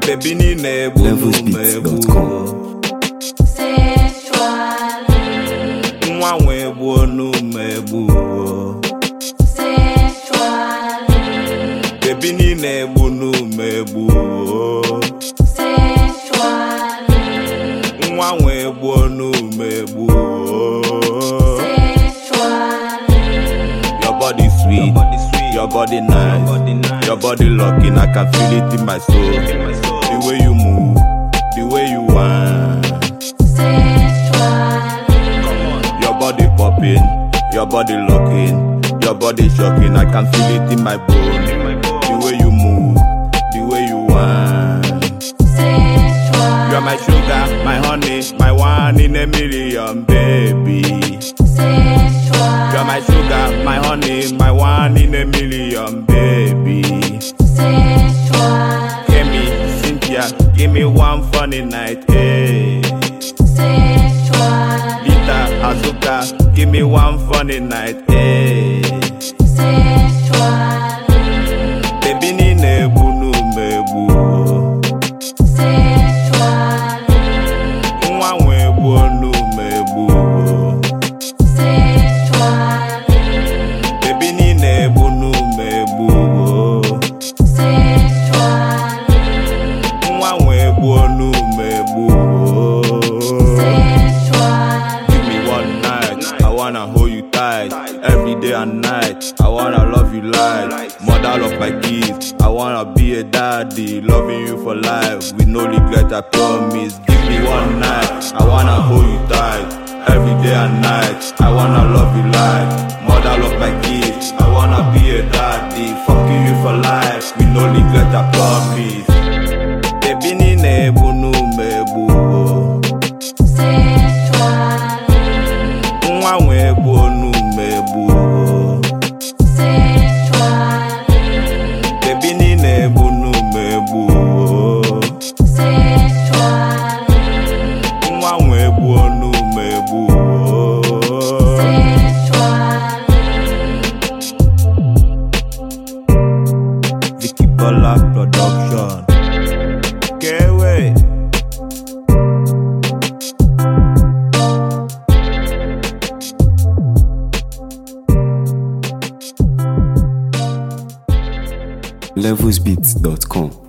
Baby nine egbu Levelsbeats.com. Nwa nwe egbu onu megbu Baby nine egbu nu megbu Nwa nwe egbu onu megbu Your body sweet, your body nice, your body looking, I can feel it in my soul. The way you move, the way you want. Your body popping, your body locking, your body shocking, I can feel it in my bone. The way you move, the way you want. You're my sugar, my honey, my one in a million, baby. You're my sugar, my honey, my one in a million, baby. Kemi, Cynthia, give me one funny night, hey. Lita, Azuka, give me one funny night, hey. Baby nine egbu nu megbu Nwa nwe egbu onu megbu Baby nine egbu nu megbu Nwa nwe egbu onu megbu Give me one night, I wanna hold you tight. Every day and night, I wanna love you like mother of my kids. I wanna be a daddy, loving you for life with no regret, I promise. Give me one night, I wanna hold you tight. Every day and night, I wanna love you like mother of my kids. I wanna be a daddy, fucking you for life with no regret, I promise. Baby nine egbu nu megbu Nwa nwe egbu onu megbu Baby nine egbu nu megbu Nwa nwe egbu onu megbu Vicky Bola Production. Kewe Levelsbeats.com.